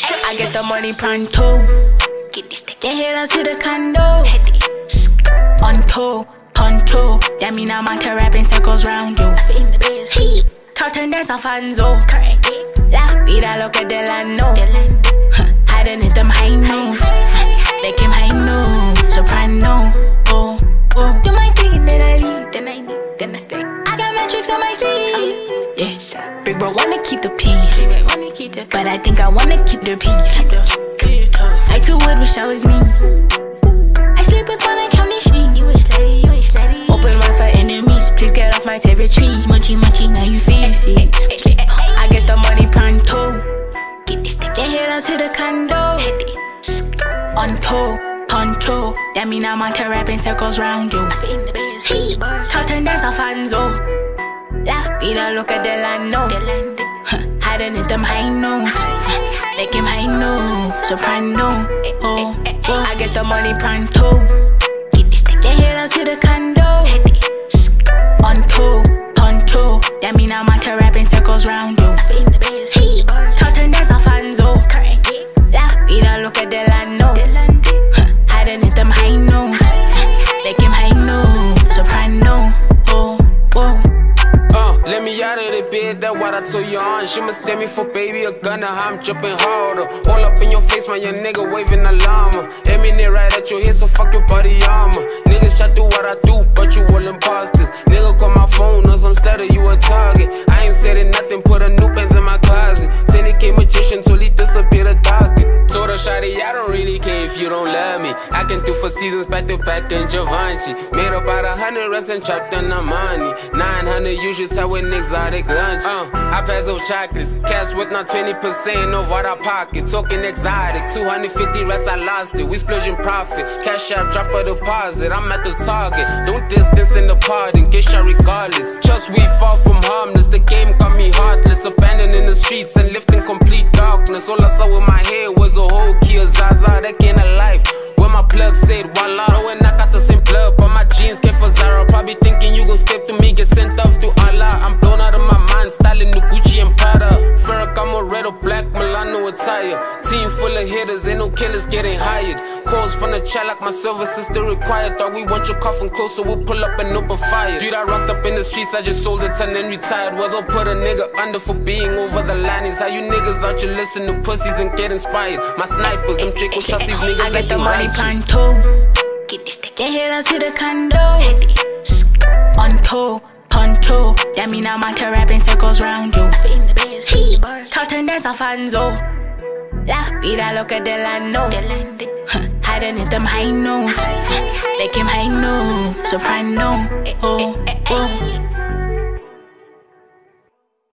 I get the money pronto. Then head out to the condo. On toe, poncho. That mean I'm out to rapping circles round you. Carlton dance a fanzo. La vida lo que Delano. Hiding in them high notes. Make him high note, soprano. Oh, oh. Do my thing, then I leave. Then I stay. I got metrics on my sleeve. Yeah, big bro wanna keep the peace, but I think I wanna keep the peace. I too would wish I was me. I sleep with one, I count these sheep. Open one for enemies, please get off my territory. Munchy, munchy, now you feel it. I get the money pronto. Then head out to the condo. On toe, poncho. That mean I'm out to rapping circles round you. Carlton dance a fanzo. La vida lo que Delano. Hiding in them high notes. Make him high note, soprano. Oh, oh. I get the money pronto. Then head out to the condo. On toe, poncho. That mean I'm out to rapping circles round you. Carlton dance a fanzo. La vida lo que Delano. Hiding in them high notes. Make him high note, soprano. Oh, oh. Let me out of the bed, that's what I told you on. She must stand me for baby, a gunner, I'm jumping harder. All up in your face, man, your nigga waving a llama. Aiming it right at your head, so fuck your body armor. Niggas try to do what I do, but you all imposters. Nigga call my phone on some stutter, you a target. I ain't said it, nothing, put a new pens in my closet. 20K magician, till he disappeared a target. Told her, shawty, I don't really care if you don't love me. I can do for seasons back to back in Givenchy. Made about 100 rest and trapped in the money. 900 usual time with exotic lunch. I pass of chocolates, cash with not 20% over our pocket. Talking exotic, 250 rest, I lost it. We splurging profit, cash up, drop a deposit. I'm at the target, don't distance in the pardon, get shot regardless. Trust we far from harmless, the game got me heartless. Abandoned in the streets and lived in complete darkness. All I saw with my head was a whole Kia Zaza, that kind of life. When my plug said voila, knowing I got the same plug, but my jeans get for Zara. Probably thinking you gon' step to me, get sent up to Allah. I'm blown out of my mind, styling new Gucci and Prada. Ferragamo, red or black, Milano attire. Team full of hitters, ain't no killers getting hired. Calls from the chat like my services still required. Thought we want your coffin close, so we'll pull up and open fire. Dude, I rocked up in the streets, I just sold a ton and retired. Well, they'll put a nigga under for being over the line. Is how you niggas out you listen to pussies and get inspired. My snipers, them Draco shots, these niggas I get the money righteous. pronto. Then head out to the condo. On toe, poncho. That mean I'm out to rapping circles round you. Carlton dance a fanzo. La vida lo que Delano. Hiding in them high notes. Make him high note, soprano.